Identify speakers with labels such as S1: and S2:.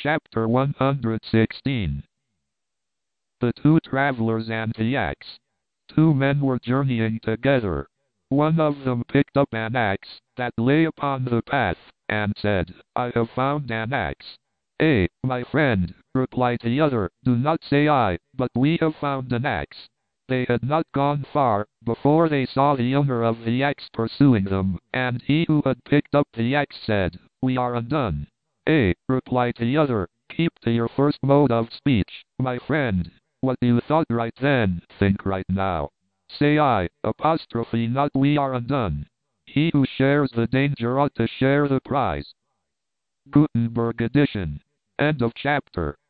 S1: Chapter 116. The Two Travelers and the Axe. Two men were journeying together. One of them picked up an axe that lay upon the path, and said, "I have found an axe." "My friend," replied the other, "do not say I, but we have found an axe." They had not gone far, before they saw the owner of the axe pursuing them, and he who had picked up the axe said, "We are undone." Replied the other, "Keep to your first mode of speech, my friend. What you thought right then, think right now. Say I, apostrophe not we are undone. He who shares the danger ought to share the prize." Gutenberg edition. End of chapter.